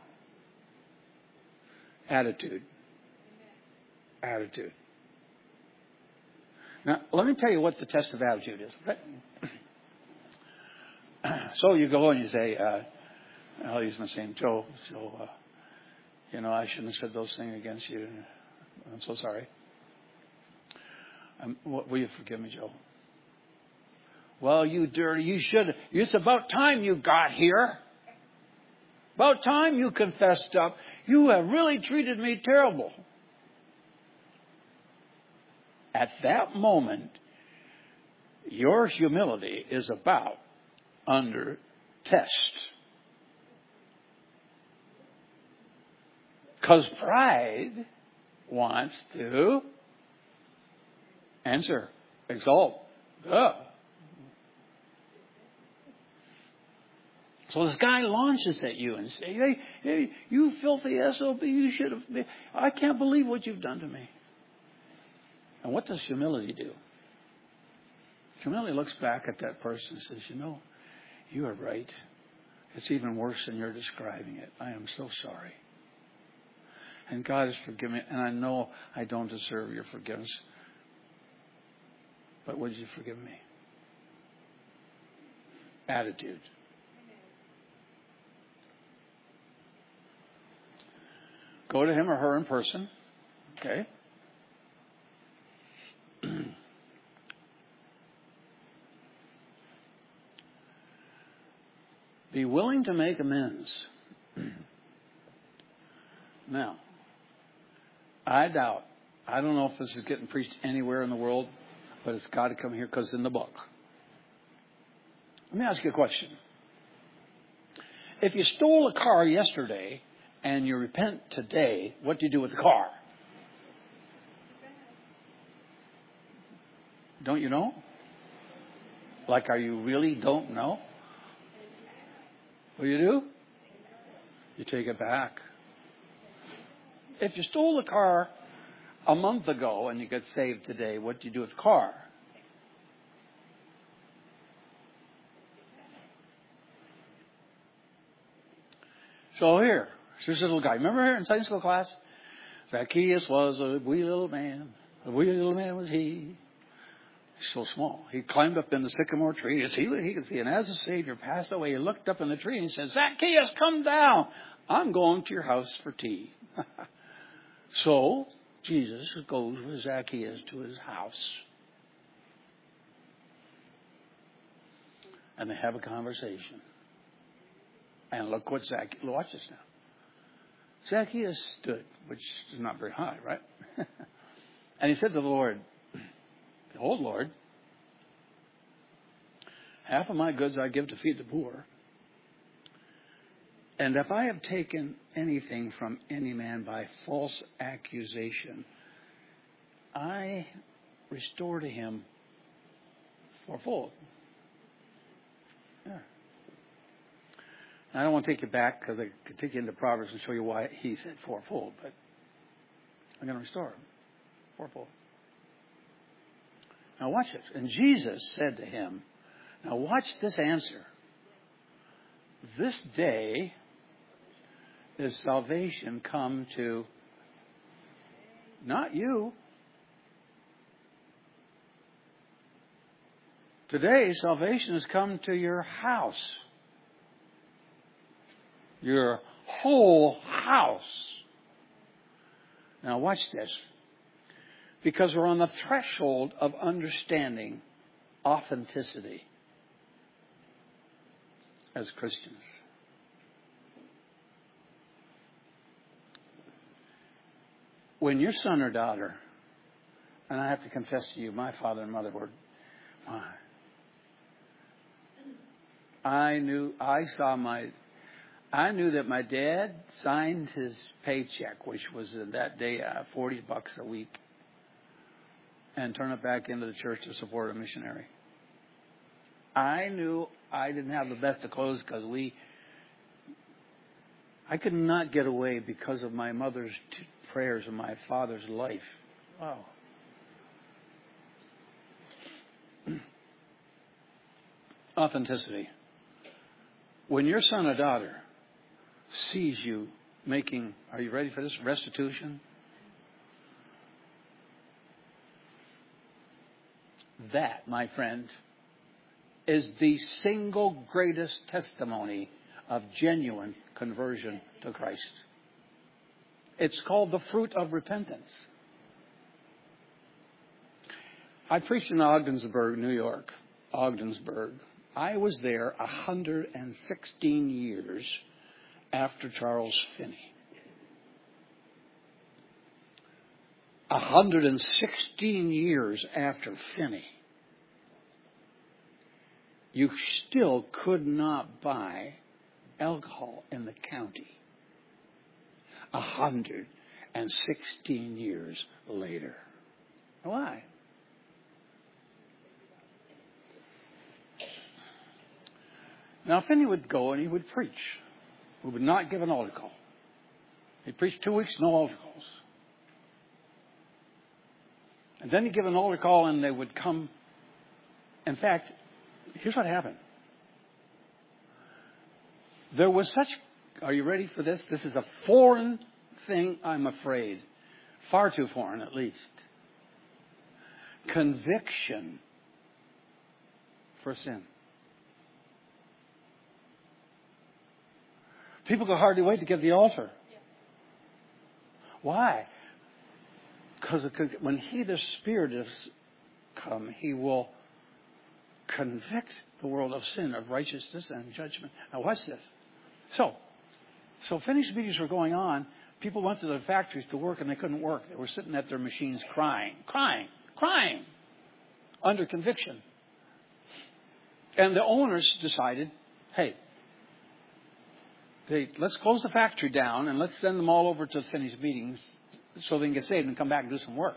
Attitude. Attitude. Now, let me tell you what the test of attitude is. So you go and you say, I'll use my name, Joe. I shouldn't have said those things against you. I'm so sorry. Will you forgive me, Joe? Well, you dirty, you should. It's about time you got here. About time you confessed up. You have really treated me terrible. At that moment, your humility is about under test. Because pride wants to answer, exalt. So this guy launches at you and says, hey, you filthy SOB, you should have, I can't believe what you've done to me. And what does humility do? Humility looks back at that person and says, you are right. It's even worse than you're describing it. I am so sorry. And God has forgiven me, and I know I don't deserve your forgiveness. But would you forgive me? Attitude. Go to him or her in person. Okay? Be willing to make amends. Now, I doubt. I don't know if this is getting preached anywhere in the world, but it's got to come here because it's in the book. Let me ask you a question. If you stole a car yesterday and you repent today, what do you do with the car? Don't you know? Like, are you really don't know? What do you do? You take it back. If you stole the car a month ago and you get saved today, what do you do with the car? So here's this little guy. Remember here in Sunday school class? Zacchaeus was a wee little man. A wee little man was he. He's so small. He climbed up in the sycamore tree. He could see. And as the Savior passed away, he looked up in the tree and he said, Zacchaeus, come down. I'm going to your house for tea. So Jesus goes with Zacchaeus to his house. And they have a conversation. And look what Zacchaeus, watch this now. Zacchaeus stood, which is not very high, right? And he said to the Lord, Behold, Lord, half of my goods I give to feed the poor. And if I have taken anything from any man by false accusation, I restore to him fourfold. Yeah. I don't want to take you back because I could take you into Proverbs and show you why he said fourfold, but I'm going to restore him fourfold. Now watch this. And Jesus said to him, now watch this answer. This day is salvation come to not you. Today salvation has come to your house. Your whole house. Now watch this. Because we're on the threshold of understanding authenticity as Christians. When your son or daughter, and I have to confess to you, my father and mother were, I knew that my dad signed his paycheck, which was that day $40 a week, and turn it back into the church to support a missionary. I knew I didn't have the best of clothes because I could not get away because of my mother's prayers and my father's life. Wow. Authenticity. When your son or daughter sees you making, are you ready for this? Restitution. That, my friend, is the single greatest testimony of genuine conversion to Christ. It's called the fruit of repentance. I preached in Ogdensburg, New York, Ogdensburg. I was there 116 years after Charles Finney. 116 years after Finney. You still could not buy alcohol in the county. 116 years later. Why? Now, Finney would go and he would preach. We would not give an altar call. He'd preach 2 weeks, no altar calls. And then he'd give an altar call and they would come. In fact, here's what happened. There was such, are you ready for this? This is a foreign thing, I'm afraid. Far too foreign, at least. Conviction for sin. People could hardly wait to get the altar. Why? Because when the Spirit has come, He will convict the world of sin, of righteousness, and judgment. Now watch this. So Finney's meetings were going on. People went to the factories to work and they couldn't work. They were sitting at their machines crying, under conviction. And the owners decided, hey, let's close the factory down and let's send them all over to Finney's meetings so they can get saved and come back and do some work.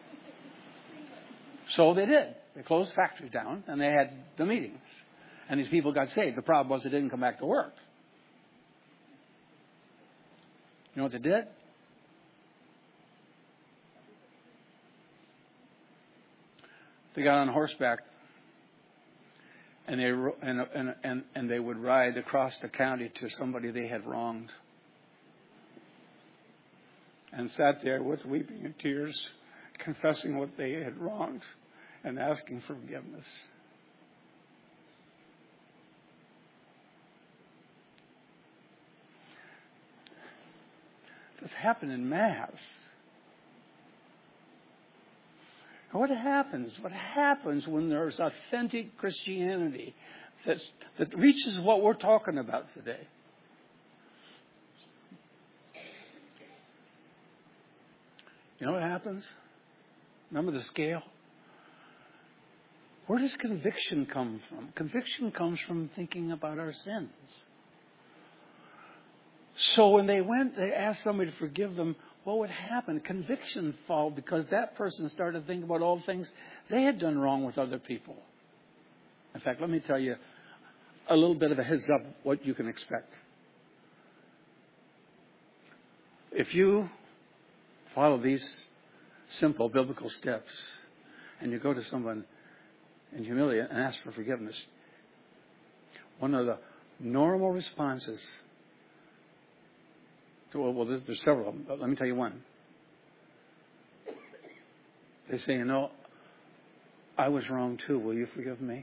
So they did. They closed the factory down and they had the meetings. And these people got saved. The problem was they didn't come back to work. You know what they did? They got on horseback and they would ride across the county to somebody they had wronged, and sat there with weeping and tears, confessing what they had wronged and asking for forgiveness. This happened in mass. What happens? What happens when there's authentic Christianity that reaches what we're talking about today? You know what happens? Remember the scale? Where does conviction come from? Conviction comes from thinking about our sins. So when they asked somebody to forgive them, what would happen? Conviction followed because that person started thinking about all the things they had done wrong with other people. In fact, let me tell you a little bit of a heads up what you can expect. If you follow these simple biblical steps and you go to someone in humility and ask for forgiveness, one of the normal responses, well, there's several of them, but let me tell you one. They say, you know, I was wrong too. Will you forgive me?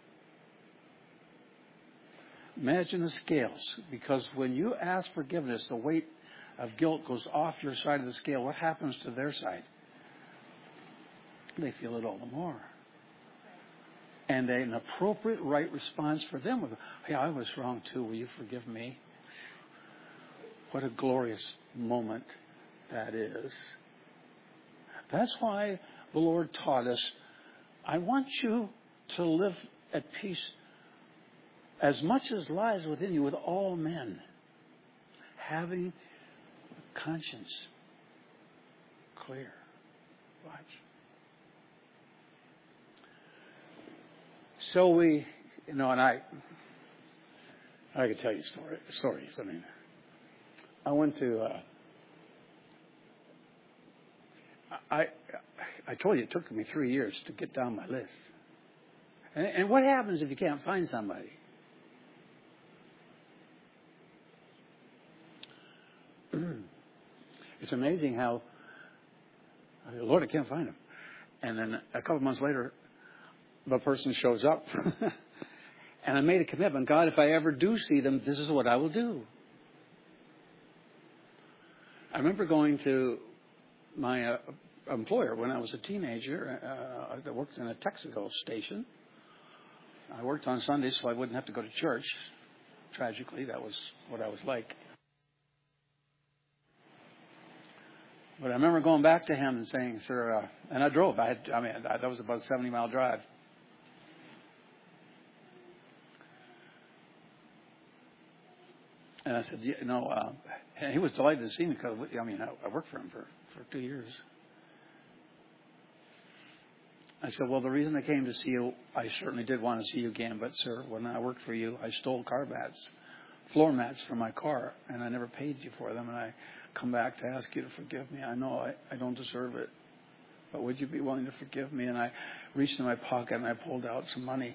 Imagine the scales, because when you ask forgiveness, the weight of guilt goes off your side of the scale. What happens to their side? They feel it all the more. And an appropriate right response for them would be, hey, I was wrong too. Will you forgive me? What a glorious moment that is. That's why the Lord taught us, I want you to live at peace as much as lies within you with all men, having conscience clear. Watch. So we, and I could tell you stories. I mean, I went to, I told you it took me 3 years to get down my list. And what happens if you can't find somebody? It's amazing how, Lord, I can't find him. And then a couple months later, the person shows up. And I made a commitment. God, if I ever do see them, this is what I will do. I remember going to my employer when I was a teenager. I worked in a Texaco station. I worked on Sundays so I wouldn't have to go to church. Tragically, that was what I was like. But I remember going back to him and saying, "Sir," and I drove. That was about a 70-mile drive. And I said, and he was delighted to see me because, I worked for him for 2 years. I said, well, the reason I came to see you, I certainly did want to see you again. But, sir, when I worked for you, I stole floor mats from my car, and I never paid you for them. And I come back to ask you to forgive me. I know I don't deserve it, but would you be willing to forgive me? And I reached in my pocket, and I pulled out some money.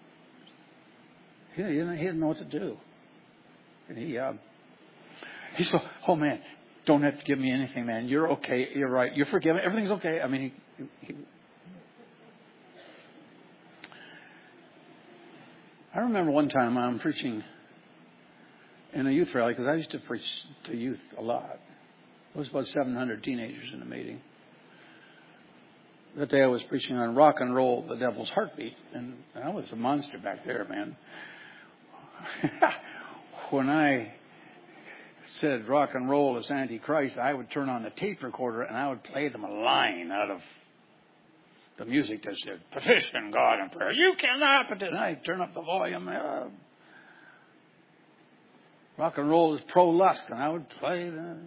He didn't know what to do. And he said, oh, man, don't have to give me anything, man. You're okay. You're right. You're forgiven. Everything's okay. I remember one time I'm preaching in a youth rally, because I used to preach to youth a lot. There was about 700 teenagers in the meeting. That day I was preaching on rock and roll, the devil's heartbeat. And I was a monster back there, man. When I said rock and roll is Antichrist, I would turn on the tape recorder and I would play them a line out of the music that said, petition God in prayer. You cannot petition. I'd turn up the volume. Rock and roll is pro-lust. And I would play that.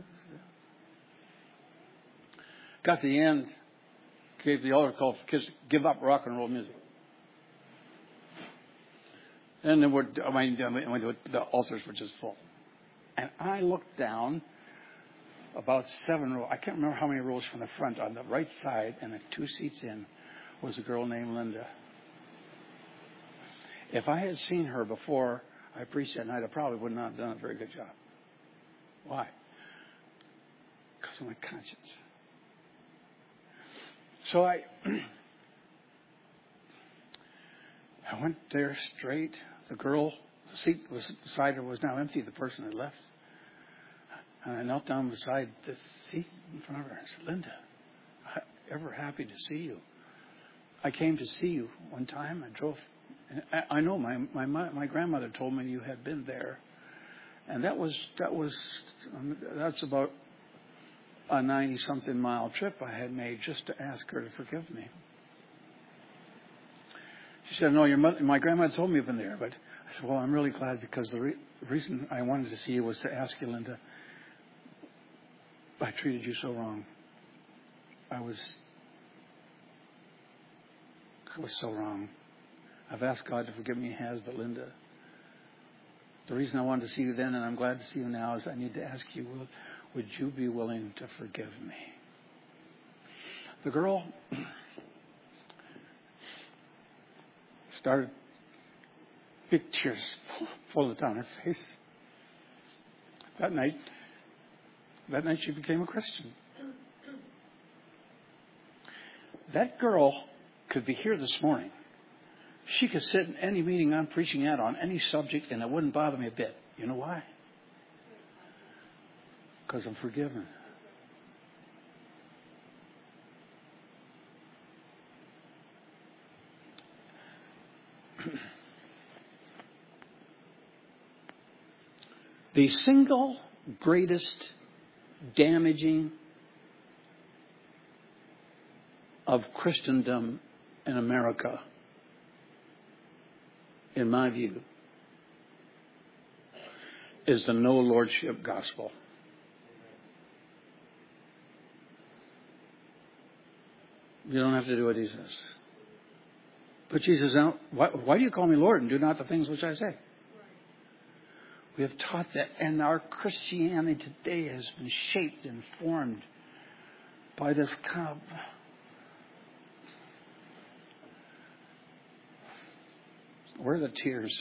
Got to the end, gave the altar call for kids to give up rock and roll music. And then the altars were just full. And I looked down about 7 rows. I can't remember how many rows from the front. On the right side and the 2 seats in was a girl named Linda. If I had seen her before I preached that night, I probably would not have done a very good job. Why? Because of my conscience. So I went there straight. The seat beside her was now empty. The person had left. And I knelt down beside the seat in front of her and said, Linda, I'm ever happy to see you. I came to see you one time. I drove. I know my grandmother told me you had been there. And that's about a 90-something mile trip I had made just to ask her to forgive me. She said, no, my grandmother told me you've been there. But I said, well, I'm really glad, because the reason I wanted to see you was to ask you, Linda, I treated you so wrong. I was so wrong. I've asked God to forgive me, He has, but Linda, the reason I wanted to see you then, and I'm glad to see you now, is I need to ask you, would you be willing to forgive me? The girl started, big tears falling down her face. That night she became a Christian. That girl could be here this morning. She could sit in any meeting I'm preaching at on any subject, and it wouldn't bother me a bit. You know why? Because I'm forgiven. The single greatest damaging of Christendom in America, in my view, is the no lordship gospel. You don't have to do what He says. Put Jesus out. Why do you call me Lord and do not the things which I say? We have taught that, and our Christianity today has been shaped and formed by this kind of where are the tears?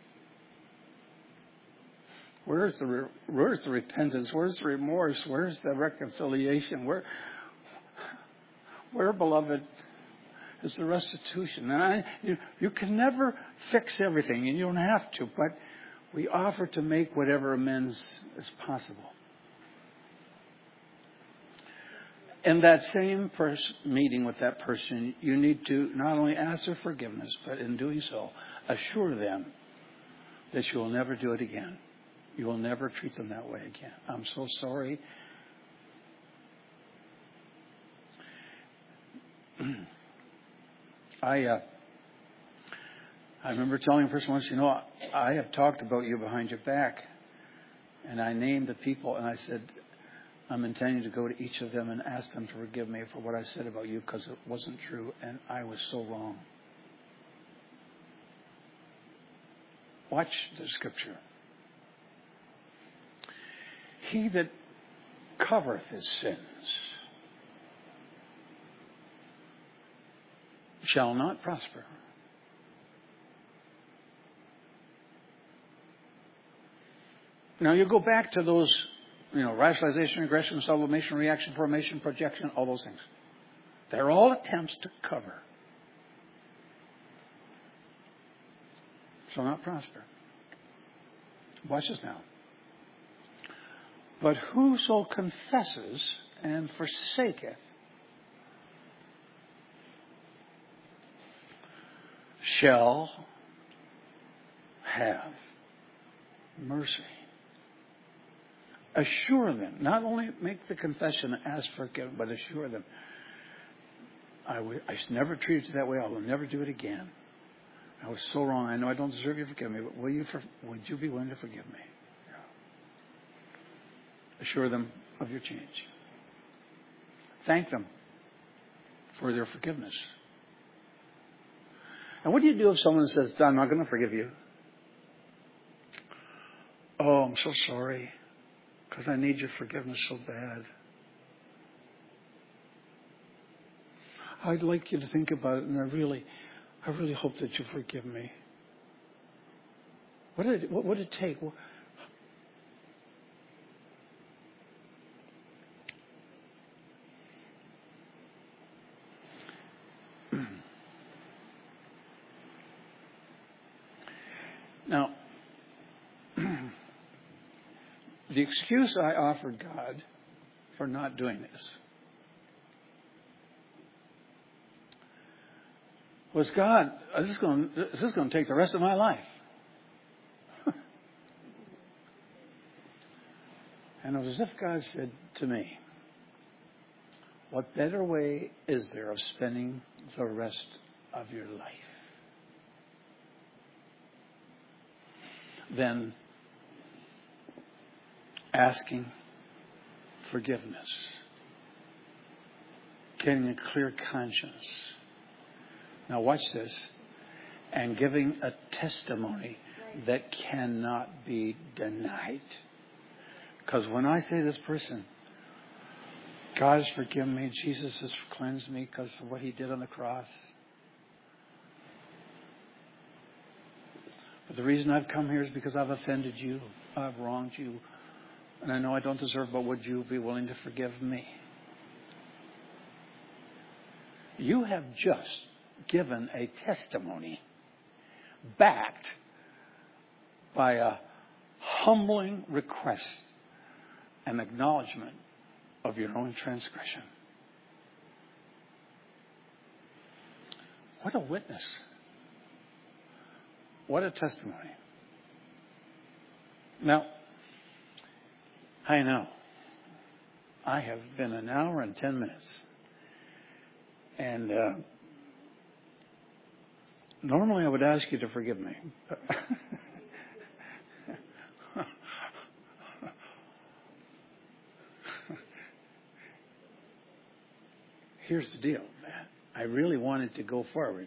Where's the repentance? Where's the remorse? Where's the reconciliation? Where, beloved, is the restitution? And you can never fix everything, and you don't have to, but we offer to make whatever amends is possible. In that same meeting with that person, you need to not only ask their forgiveness, but in doing so, assure them that you will never do it again. You will never treat them that way again. I'm so sorry. I remember telling a person once, I have talked about you behind your back. And I named the people, and I said, I'm intending to go to each of them and ask them to forgive me for what I said about you because it wasn't true, and I was so wrong. Watch the scripture. He that covereth his sins shall not prosper. Now you go back to those, rationalization, regression, sublimation, reaction, formation, projection, all those things. They're all attempts to cover. Shall not prosper. Watch this now. But whoso confesses and forsaketh shall have mercy. Assure them. Not only make the confession and ask for forgiveness, but assure them. I never treated you that way. I will never do it again. I was so wrong. I know I don't deserve you to forgive me, but would you be willing to forgive me? Yeah. Assure them of your change. Thank them for their forgiveness. And what do you do if someone says, I'm not going to forgive you? Oh, I'm so sorry. Because I need your forgiveness so bad. I'd like you to think about it, and I really hope that you forgive me. What would it take? Now, the excuse I offered God for not doing this was, God, this is going to take the rest of my life. And it was as if God said to me, what better way is there of spending the rest of your life than asking forgiveness, getting a clear conscience. Now watch this. And giving a testimony that cannot be denied. Because when I say to this person, God has forgiven me, Jesus has cleansed me because of what he did on the cross. But the reason I've come here is because I've offended you, I've wronged you, and I know I don't deserve, but would you be willing to forgive me? You have just given a testimony backed by a humbling request and acknowledgement of your own transgression. What a witness. What a testimony. Now, I know I have been an hour and 10 minutes. And normally I would ask you to forgive me. Here's the deal, man. I really wanted to go forward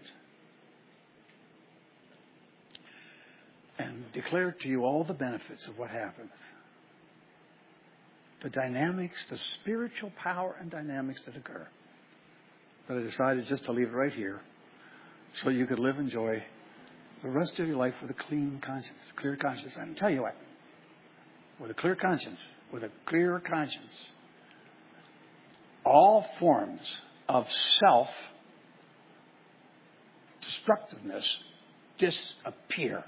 and declare to you all the benefits of what happens. The dynamics, the spiritual power and dynamics that occur. But I decided just to leave it right here so you could live and enjoy the rest of your life with a clean conscience, clear conscience. I can tell you what, with a clear conscience, all forms of self-destructiveness disappear.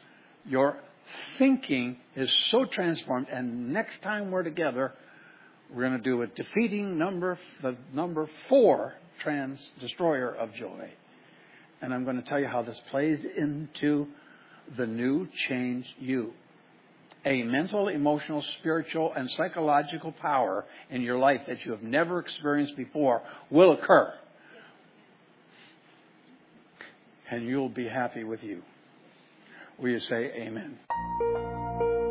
Your thinking is so transformed, and next time we're together, We're going to do it defeating the number 4 destroyer of joy. And I'm going to tell you how this plays into the new change you. A mental, emotional, spiritual, and psychological power in your life that you have never experienced before will occur. And you'll be happy with you. Will you say amen?